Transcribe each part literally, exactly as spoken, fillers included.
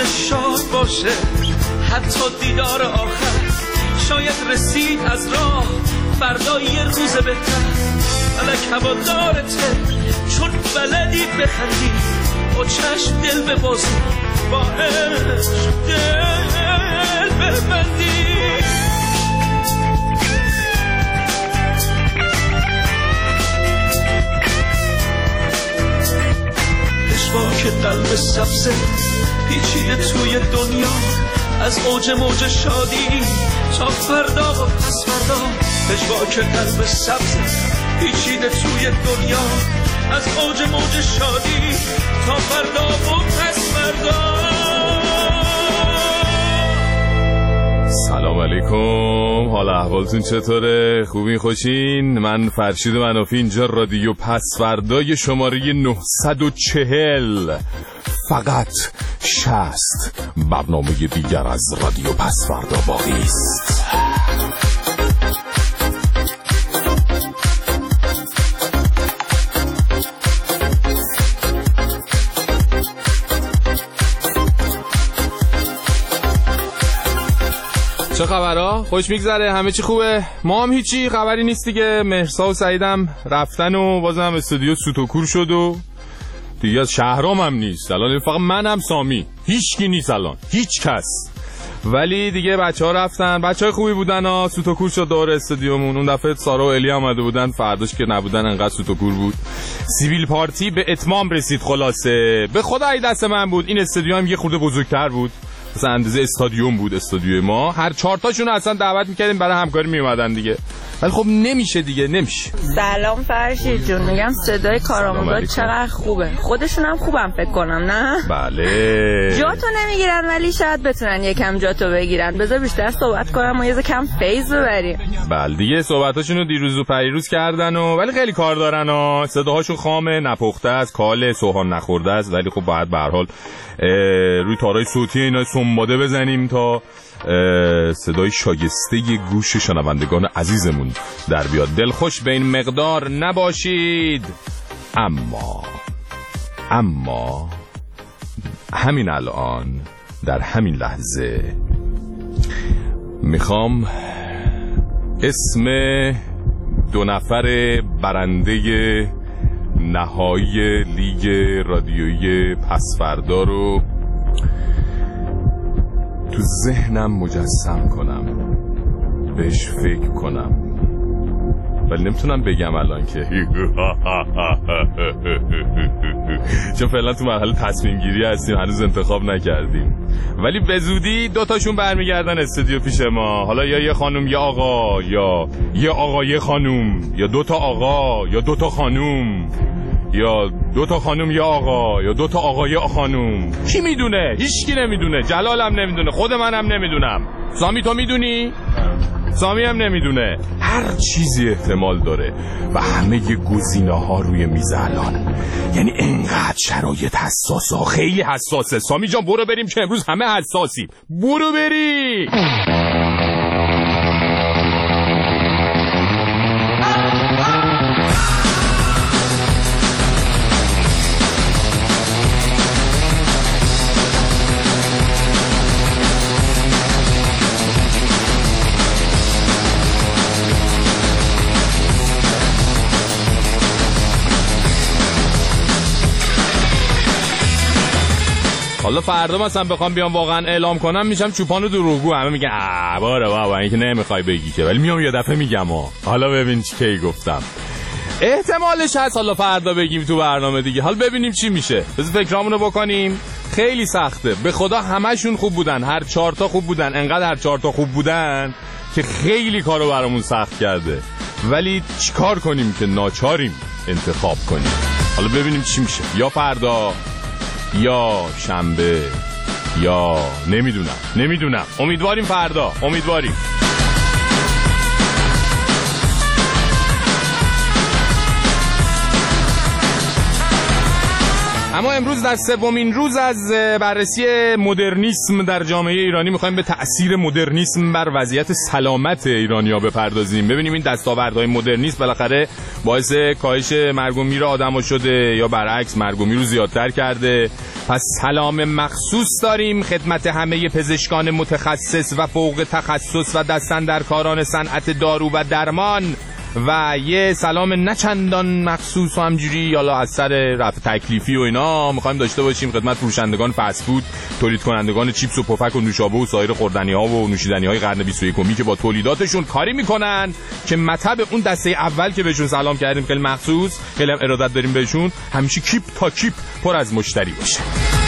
شاد باشه، حتی دیدار آخر شاید رسید از راه فردا یه روز بهتر. فلک هوادارته چون بلدی بخندی، با چشم دل ببازی، با عشق دل ببندی. پشواک قلب سبزه پیچیده توی دنیا، از اوج موج شادی تا فردا و پس فردا. پشواک قلب سبزه پیچیده توی دنیا، از اوج موج شادی تا فردا و پس فردا. سلام علیکم، حال احوالتون چطوره؟ خوبین خوشین؟ من فرشید منافی اینجا، رادیو پسفردای شماره نهصد و چهل، فقط شصت. برنامه دیگر از رادیو پسفردا باقی است. چه خبرها؟ خوش میگذره؟ همه چی خوبه؟ ما هم هیچی، خبری نیست دیگه. مهرسا و سعیدم رفتن و بازم استودیو سوتوکور شد و دیگه از شهرام هم نیست. الان فقط منم سامی، هیچ کی نیست الان، هیچ کس. ولی دیگه بچه ها رفتن، بچه های خوبی بودن ها. سوتوکور شد دور استودیومون. اون دفعه سارا و الی آمده بودن، فرداش که نبودن انقدر سوتوکور بود. سیویل پارتی به اتمام رسید. خلاصه به خدا ای دست من بود. این استودیو هم یه خورده بزرگتر بود، مثلا اندازه استادیوم بود استودیو ما. هر چهار تاشون اصلا دعوت میکردیم برای همکاری میومدن دیگه، ولی خب نمیشه دیگه، نمیشه. سلام فرشید جون، میگم صدای کارآموزا چقدر خوبه. خودشون هم خوبم فکر کنم، نه؟ بله. جاتو نمیگیرن ولی شاید بتونن یکم جاتو بگیرن. بذار بیشتر صحبت کنم و یه کم فیض ببریم. بله دیگه، صحبتاشونو دیروز و پریروز کردن و ولی خیلی کار دارن و صداهاشون خامه، نپخته است، کاله، سوهان نخورده است، ولی خب باید به هر حال روی تارای صوتی اینا سنباده بزنیم تا صدای شایسته گوش شنوندگان عزیزمون در بیاد. دلخوش به این مقدار نباشید. اما اما همین الان در همین لحظه میخوام اسم دو نفر برنده نهایی لیگ رادیویی پسفردا رو تو ذهنم مجسم کنم، بهش فکر کنم، ولی نمیتونم بگم الان که چون فعلا تو مرحله تصمیم گیری هستیم، هنوز انتخاب نکردیم. ولی به زودی دوتاشون برمیگردن استودیو پیش ما. حالا یا یه خانم یا آقا، یا یه آقا یه خانم، یا دوتا آقا یا دوتا خانم، یا دوتا خانم یا آقا، یا دوتا آقا یا خانم. کی میدونه؟ هیچکی نمیدونه. جلالم نمیدونه، خود منم نمیدونم. سامی تو میدونی؟ سامی هم نمیدونه. هر چیزی احتمال داره و همه گزینه ها روی میز الان. یعنی انقدر شرایط حساسه، خیلی حساسه. سامی جان برو بریم که امروز همه حساسی. برو بریم. حالا فردا مثلا بخوام بیام واقعا اعلام کنم میشم چوپان و دروغگو. همه میگن آ باره بابا این که نمیخوای بگی که، ولی میام یه دفعه میگم ها. حالا ببین چی کی گفتم. احتمالش هست حالا فردا بگیم تو برنامه دیگه. حالا ببینیم چی میشه. بذار فکرامونو بکنیم. خیلی سخته. به خدا همشون خوب بودن، هر چهار تا خوب بودن، انقدر هر چهار تا خوب بودن که خیلی کارو برامون سخت کرده. ولی چیکار کنیم که ناچاریم انتخاب کنیم. حالا ببینیم چی میشه. یا فردا یا شنبه یا نمیدونم نمیدونم امیدواریم فردا، امیدواریم. اما امروز در سومین روز از بررسی مدرنیسم در جامعه ایرانی میخوایم به تأثیر مدرنیسم بر وضعیت سلامت ایرانی‌ها بپردازیم. ببینیم این دستاوردهای مدرنیسم بالاخره باعث کاهش مرگ و میر آدم‌ها شده یا برعکس مرگ و میر رو زیادتر کرده. پس سلام مخصوص داریم خدمت همه پزشکان متخصص و فوق تخصص و دستاندرکاران صنعت دارو و درمان و یه سلام نچندان مخصوص و همجوری یالا از سر رفع تکلیفی و اینا میخوایم داشته باشیم خدمت فروشندگان فست فود، تولید کنندگان چیپس و پفک و نوشابه و سایر خوردنی ها و نوشیدنی های قرن بیست و یکم که با تولیداتشون کاری میکنن که مطب اون دسته اول که بهشون سلام کردیم خیلی مخصوص خیلی هم ارادت داریم بهشون همیشه کیپ تا کیپ پر از مشتری باشه.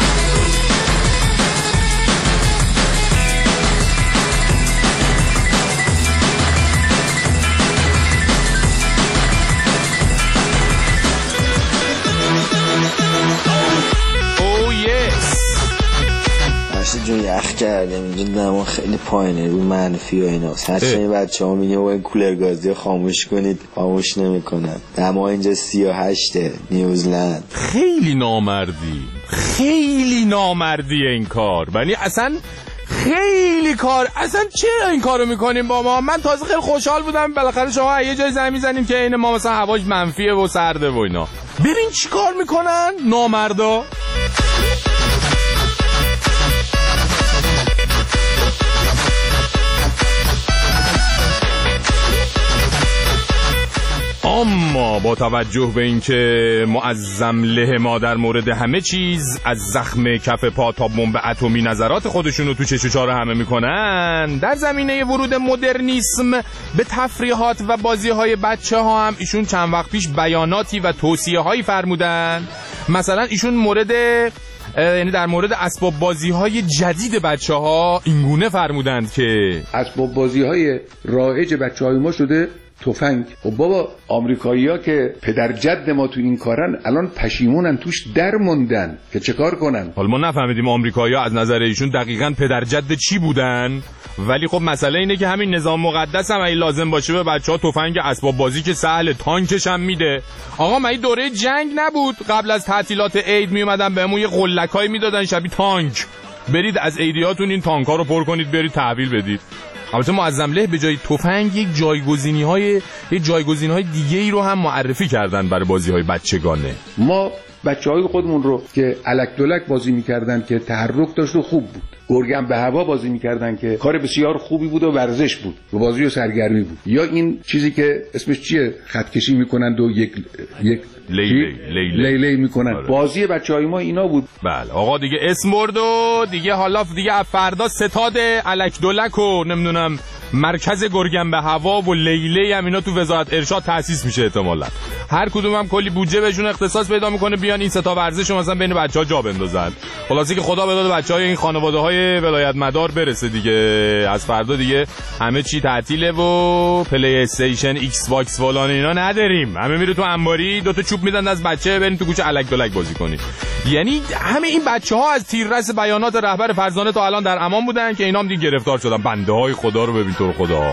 جون یخ کرده اینجا دما خیلی پایینه رو منفی و ایناست. هر چند بچه ها میگه با این کولر گازی خاموش کنید خاموش نمیکنن. دما اینجا سی و هشته نیوزلند. خیلی نامردی خیلی نامردی این کار ولی اصلا خیلی کار اصلا چرا این کارو میکنیم با ما؟ من تازه خیلی خوشحال بودم بالاخره شما یه جای زمین میزنیم که این ما مثلا هواش منفیه و سرده و اینا. ببین چی کار میکنن نامردا. اما با توجه به اینکه معظم له ما در مورد همه چیز از زخم کف پا تا بمب اتمی نظرات خودشونو تو چش و چاره همه میکنن در زمینه ورود مدرنیسم به تفریحات و بازی‌های بچه‌ها هم ایشون چند وقت پیش بیاناتی و توصیه‌هایی فرمودن. مثلا ایشون مورد یعنی در مورد اسباب بازی‌های جدید بچه‌ها اینگونه فرمودند که اسباب بازی‌های رایج بچه‌های ما شده تفنگ. خب بابا آمریکایی‌ها که پدر جد ما تو این کارن الان پشیمونن توش در موندن که چه کار کنن. حالا ما نفهمیدیم آمریکایی‌ها از نظر ایشون دقیقاً پدر جد چی بودن ولی خب مسئله اینه که همین نظام مقدس هم اگه لازم باشه به بچه‌ها تفنگ اسباب بازی که سهل تانکش هم میده. آقا من این دوره جنگ نبود قبل از تعطیلات عید می اومدن بهمون یه قلکایی میدادن شبیه تانک برید از عیدیاتون این تانک‌ها رو پر کنید برید تحویل بدید. البته معظم له به جای تفنگ یک جایگزینی‌های یک جایگزین‌های دیگه‌ای رو هم معرفی کردن برای بازی‌های بچگانه. ما بچه‌های خودمون رو که الک دلک بازی می‌کردن که تحرک داشت و خوب بود. گرگم به هوا بازی می‌کردن که کار بسیار خوبی بود و ورزش بود و بازی و سرگرمی بود. یا این چیزی که اسمش چیه خط کشی می‌کنند و یک یک لیلی لیلی لیلی می‌کنن. آره. بازی بچه‌های ما اینا بود. بله آقا دیگه اسم برد و دیگه حالا دیگه فردا ستاد الک دلک و نمیدونم مرکز گرگم به هوا و لیلی هم اینا تو وزارت ارشاد تأسیس میشه احتمالاً. هر کدوم هم کلی بودجه بهشون اختصاص پیدا میکنه بیان این سه تا ورزش مثلا بین بچه‌ها جا بندازن. خلاصی که خدا بداد بچه‌های این خانواده‌های ولایت مدار برسه دیگه. از فردا دیگه همه چی تعطیله و پلی استیشن ایکس باکس فلان اینا نداریم. همه میره تو انباری دو تا چوب میدن از بچه برین تو کوچه الک دلک بازی کنید. یعنی همه این بچه‌ها از تیررس بیانات رهبر فرزانه تا الان در امان بودن که اینا هم دیگه گرفتار شدن. بنده‌های خدا رو ببین تو خدا.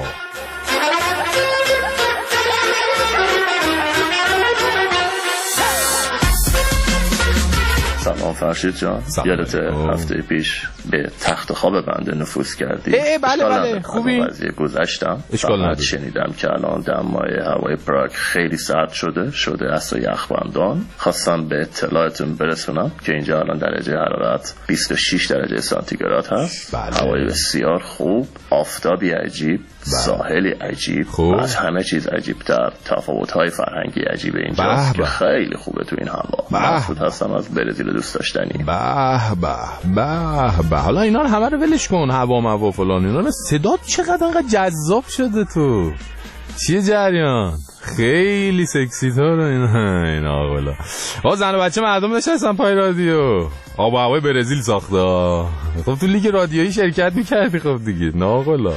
سلام فرشید جان، یادت هفته پیش به تخت خواب بنده نفوذ کردی؟ اه بله بله خوبی قضیه گذشتم. فقط شنیدم که الان دمای هوای پراگ خیلی سرد شده شده است و یخبندان. خواستم به اطلاعتون برسونم که اینجا الان درجه حرارت بیست و شش درجه سانتیگراد هست. بله. هوای بسیار خوب، آفتابی عجیب، بله. ساحلی عجیب، خوب. از همه چیز عجیبتر تفاوت‌های فرهنگی عجیب اینجا که خیلی خوبه تو این هوا. مبسوط هستم از برزیل دوست داشتنی. به به به به. حالا اینا رو همه رو ولش کن، هوا موا فلان اینا رو. صدات چقدر انقدر جذاب شده تو. چیه جریان؟ خیلی سکسی تو رو اینا اینا والا. آقا زن و بچه مردم نشستن پای رادیو. آب و هوای برزیل ساخته. خب تو لیگ رادیویی شرکت می‌کردی خب دیگه. ناقلا.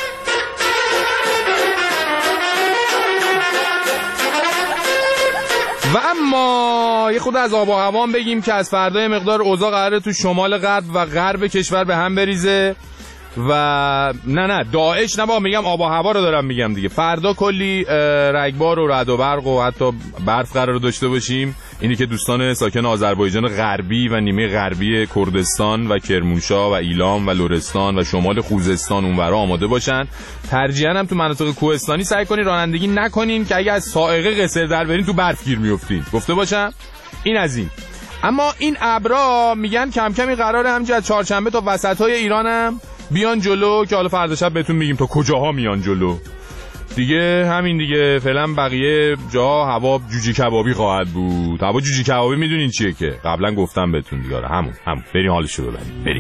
و اما یه خود از آب و هوا بگیم که از فردا مقدار اوضاع قراره تو شمال غرب و غرب کشور به هم بریزه و نه نه داعش نه با میگم آب و هوا رو دارم میگم دیگه. فردا کلی رگبار و رعد و برق و حتی برف قراره داشته باشیم اینی که دوستان ساکن آذربایجان غربی و نیمه غربی کردستان و کرمانشاه و ایلام و لرستان و شمال خوزستان اونورا آماده باشن. ترجیحاً هم تو مناطق کوهستانی سعی کنین رانندگی نکنین که اگه از سائقه قصر در برین تو برف گیر میافتین. گفته باشم این از این. اما این ابرا میگن کم کمی قراره همینجوری از چهارشنبه تا وسطای ایرانم بیان جلو که حالا فردا شب بهتون میگیم تا کجاها میان جلو. دیگه همین دیگه، فعلا بقیه جا هوا جوجه کبابی خواهد بود. هوا جوجه کبابی میدونین چیه که قبلا گفتم بهتون دیگه. همون همون بریم حالشو ببریم. بریم.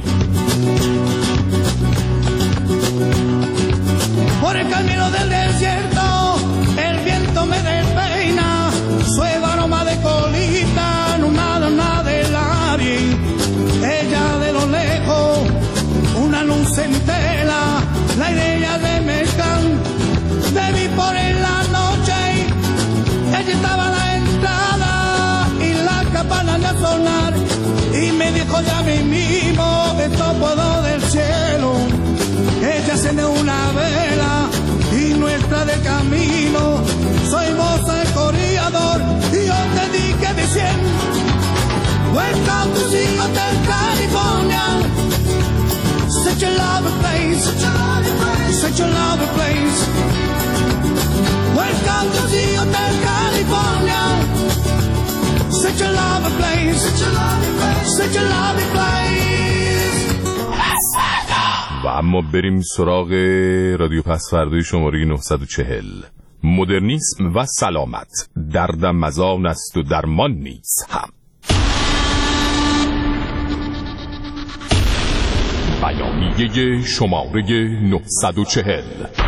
Por el camino del desierto el viento me despeina, suave aroma de colita, una dona de labio, ella de lo lejos, una luz en tela, la idea de mezcal, te vi por en la noche, ella estaba a la entrada y la campana de sonar, y me dijo ya mi mismo, esto puedo del cielo. Ella enciende una vela y no está de camino. Soy voz el corredor y yo te dije diciendo welcome to the Hotel California. Such a lovely place, such a lovely place. Welcome to the Hotel California. Such a lovely place, such a lovely place, such a lovely place. و اما بریم سراغ رادیو پسفردای شماره نهصد و چهل. مدرنیسم و سلامت، دردم مزان است و درمان نیست هم. بیانیه شماره نهصد و چهل.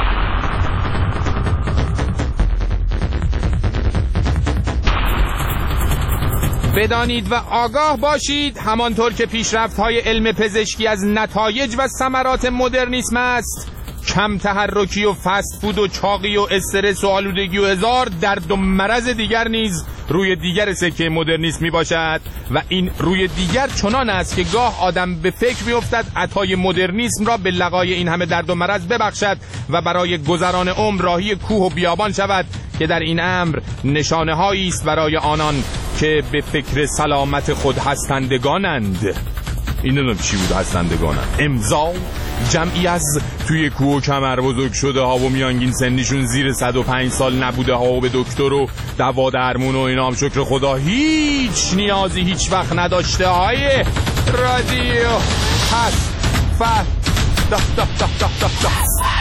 بدانید و آگاه باشید همانطور که پیشرفت‌های علم پزشکی از نتایج و ثمرات مدرنیسم است، کم تحرکی و فست فود و چاقی و استرس و آلودگی و هزار درد و مرض دیگر نیز روی دیگر سکه مدرنیسم می باشد و این روی دیگر چنان است که گاه آدم به فکر می افتد عطای مدرنیسم را به لقای این همه درد و مرض ببخشد و برای گذران عمر راهی کوه و بیابان شود، که در این امر نشانه هایی است برای آنان که به فکر سلامت خود هستندگانند. این نمیدونم چی بود هستندگانند. امضا جمعی از توی کوه و کمر بزرگ شده ها و میانگین سنیشون زیر صد و پنج سال نبوده ها و به دکتر و دوا درمون و اینا هم شکر خدا هیچ نیازی هیچ وقت نداشته های رادیو پس فر دا دا دا دا دا دا.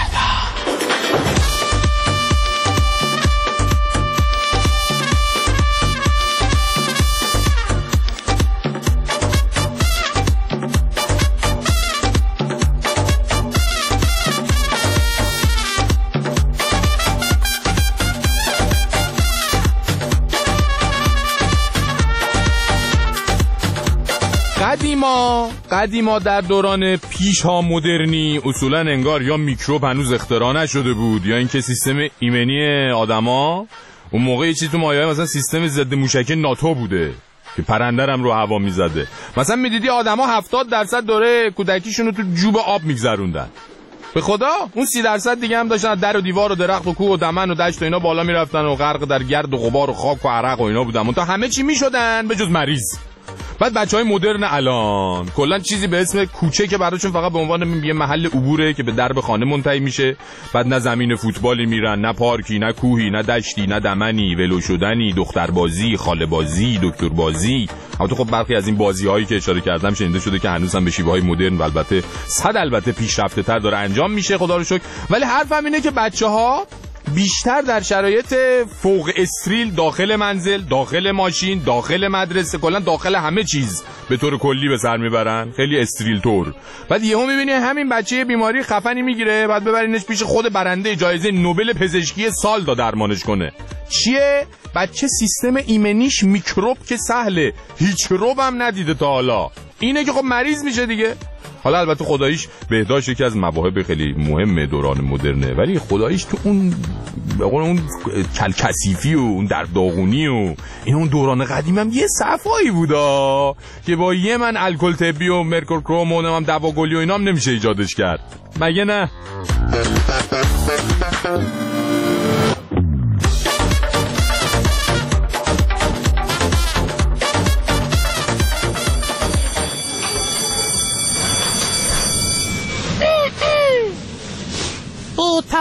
قدیما قدیما در دوران پیش ها مدرنی اصولا انگار یا میکروب هنوز اختراع نشده بود یا اینکه سیستم ایمنی آدما اون موقع چیزی تو مایه‌های مثلا سیستم ضد موشکی ناتو بوده که پرنده هم رو هوا میزده. مثلا میدیدی آدما هفتاد درصد دوره کودکیشون رو تو جوب آب میگذروندن. به خدا اون سی درصد دیگه هم داشتن در و دیوار و درخت و کوه و دمن و دشت و اینا بالا میرفتن و غرق در گرد و غبار و خاک و عرق و اینا بودن. تا همه چی میشدن به جز مریض. بعد بچهای مدرن الان کلا چیزی به اسم کوچه که براشون فقط به عنوان یه محل عبوره که به درب خانه منتهی میشه. بعد نه زمین فوتبالی میرن، نه پارکی، نه کوهی، نه دشتی، نه دمنی، ولو شدنی، دختربازی، خاله بازی، دکتر بازی. البته خب برخی از این بازی‌هایی که اشاره کردم شنیده شده که هنوز هم به شیوه‌های مدرن و البته صد البته پیشرفته‌تر داره انجام میشه، خدا رو شکر. ولی حرفم اینه که بچه‌ها بیشتر در شرایط فوق استریل داخل منزل، داخل ماشین، داخل مدرسه، کلا داخل همه چیز به طور کلی به سر میبرن، خیلی استریل طور. بعد یهو میبینی همین بچه بیماری خفنی میگیره، بعد ببرینش پیش خود برنده جایزه نوبل پزشکی سال تا درمانش کنه. چیه؟ بچه سیستم ایمنیش میکروب که سهله، هیچ روب هم ندیده تا حالا، اینه که خب مریض میشه دیگه. حالا البته خداییش بهداشت یکی از مواهب خیلی مهم دوران مدرنه، ولی خداییش تو اون بقول اون کلکسیفی و اون در داغونی و این اون دوران قدیم هم یه صفایی بودا که با یه من الکل طبی و مرکورکروم و هم دواگلی و اینا هم نمیشه ایجادش کرد، مگه نه؟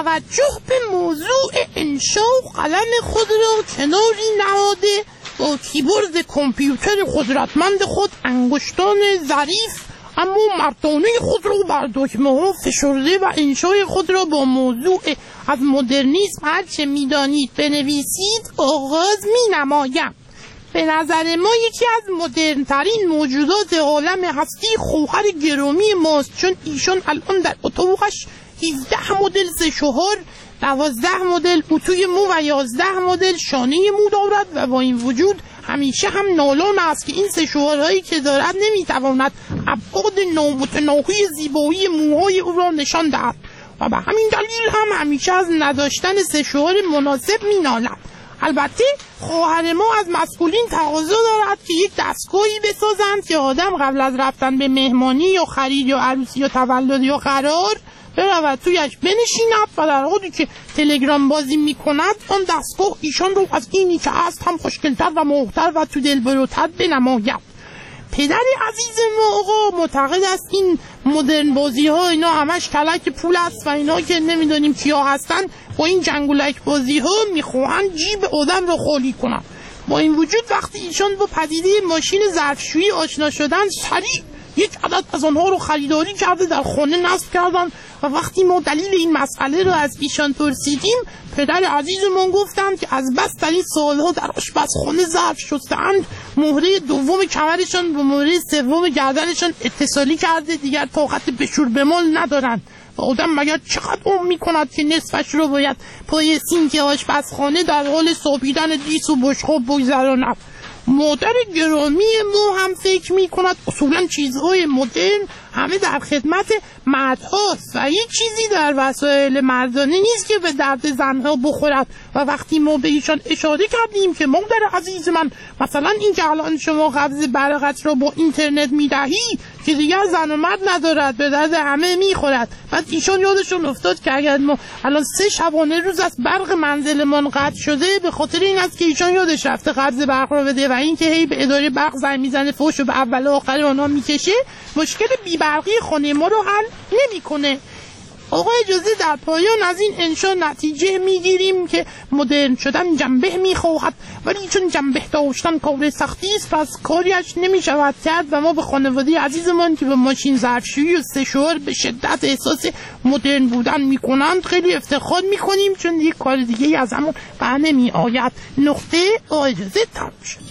توجه به موضوع انشا قلم خود را کناری نهاده با کیبورد کامپیوتر قدرتمند خود انگشتان ظریف اما مردانه خود را بر دکمه ها فشرده و انشای خود را با موضوع از مدرنیسم هرچه میدانید بنویسید آغاز می نمایم. به نظر ما یکی از مدرنترین موجودات عالم هستی خواهر گرامی ماست، چون ایشان الان در اتاقش هفده مدل سشوهار، دوازده مدل اتوی مو و یازده مدل شانه مو دارد و با این وجود همیشه هم نالان است که این سشوارهایی که دارد نمیتواند ابعاد نامتناهی زیبایی موهای او را نشان دهد و به همین دلیل هم همیشه از نداشتن سشوار مناسب مینالد. البته خواهر ما از مسئولین تقاضا دارد که یک دستگاهی بسازند که آدم قبل از رفتن به مهمانی یا خرید یا عروسی یا تولد یا قرار برود تویش بنشیند و در حالی که تلگرام بازی میکند آن دستگاه ایشان رو از اینی که هست هم خوشگلتر و موهتر و تو دلبروتر بنماید. پدر عزیز ما آقا معتقد است این مدرن بازی ها اینا همش کلک پول است و اینا که نمیدونیم کیا هستن با این جنگولک بازی ها میخواهن جیب آدم رو خالی کنن. با این وجود وقتی ایشان با پدیده ماشین ظرفشویی آشنا شدن سریع یک عدد از آنها رو خریداری کرده در خانه نصب کردن و وقتی ما دلیل این مسئله رو از ایشان پرسیدیم پدر عزیزمون گفتند که از بس در این سالها در آشپزخانه ظرف شسته‌اند مهره دوم کمرشان با مهره سوم گردنشان اتصالی کرده، دیگر طاقت بشور بمال ندارند و آدم مگر چقدر عمر میکند که نصفش رو باید پای سینک آشپزخانه در حال صابیدن دیس و بشقاب بگذراند. مادر گرامی ما هم فکر می کند اصولا چیزهای مدرن همه در خدمت مردهاست و هیچ چیزی در وسایل مردانه نیست که به درد زنها بخورد و وقتی ما به ایشان اشاره کردیم که مادر عزیز من مثلا این که الان شما قبض برقت را با اینترنت می دهی که دیگر زن و مرد ندارد به درد همه می خورد، بعد ایشان یادشون افتاد که اگر ما الان سه شبانه روز از برق منزلمان قطع شده به خاطر این است که ایشان یادش رفته قبض برق را بده و این که هی به اداره برق زنگ میزنه فوش و به اول و آخر آنها میکشه مشکل بی‌برقی خانه ما رو حل نمیکنه. آقا اجازه در پایان از این انشا نتیجه میگیریم که مدرن شدن جنبه میخواهد ولی چون جنبه داشتن کار سختی است پس کاریش نمیشود کرد و ما به خانواده عزیزمان که به ماشین ظرفشویی و سشوار به شدت احساس مدرن بودن میکنند خیلی افتخار میکنیم چون یک کار دیگه از همون بر نمی آید. نقطه. آقا اجازه تمام شد.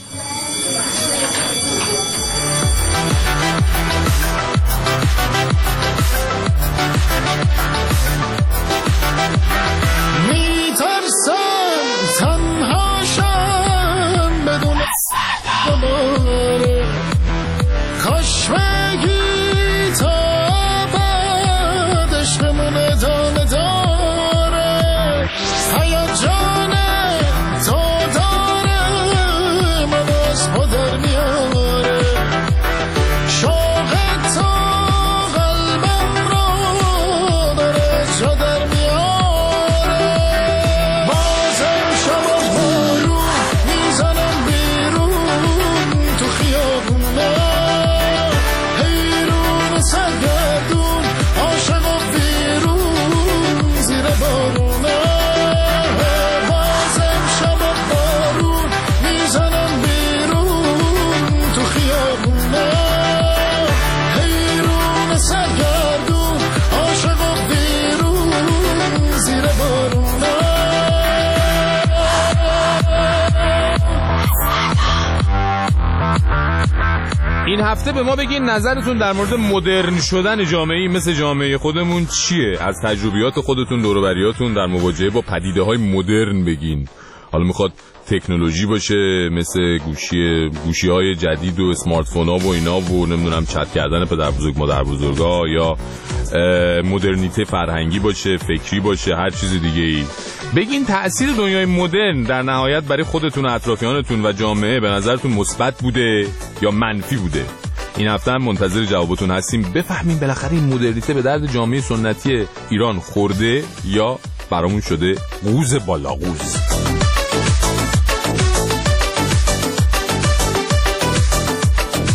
کاش بگی تا بعد عشقمون ادامه داره هیجانه تا داره من از پدر میاره شوق تا قلبم رو داره جا در میاره بازم شب بارون میزنم بیرون تو خیابونه حیرون سرگردون عاشق و بیرون زیر بارونه بازم شب بارون میزنم بیرون تو خیابونه حیرون سرگردون عاشق و بیرون زیر بارونه. این هفته به ما بگین نظرتون در مورد مدرن شدن جامعه‌ای مثل جامعه خودمون چیه؟ از تجربیات خودتون دور و بریاتون در مواجهه با پدیده‌های مدرن بگین. حالا میخواد تکنولوژی باشه مثل گوشی گوشی‌های جدید و اسمارت فون‌ها و اینا و نمیدونم چت کردن پدر بزرگ مادر بزرگا یا مدرنیته فرهنگی باشه، فکری باشه، هر چیز دیگه ای. بگین تأثیر دنیای مدرن در نهایت برای خودتون و اطرافیانتون و جامعه به نظرتون مثبت بوده یا منفی بوده؟ این هفته هم منتظر جوابتون هستیم بفهمیم بالاخره این مدرنیته به درد جامعه سنتی ایران خورده یا برامون شده قوز بالا قوز.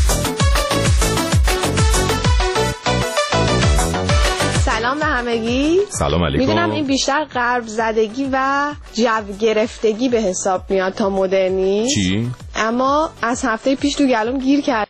سلام به همگی. سلام علیکم. میدونم این بیشتر غرب زدگی و جو گرفتگی به حساب میاد تا مدرنی. چی؟ اما از هفته پیش تو گلوم گیر کرد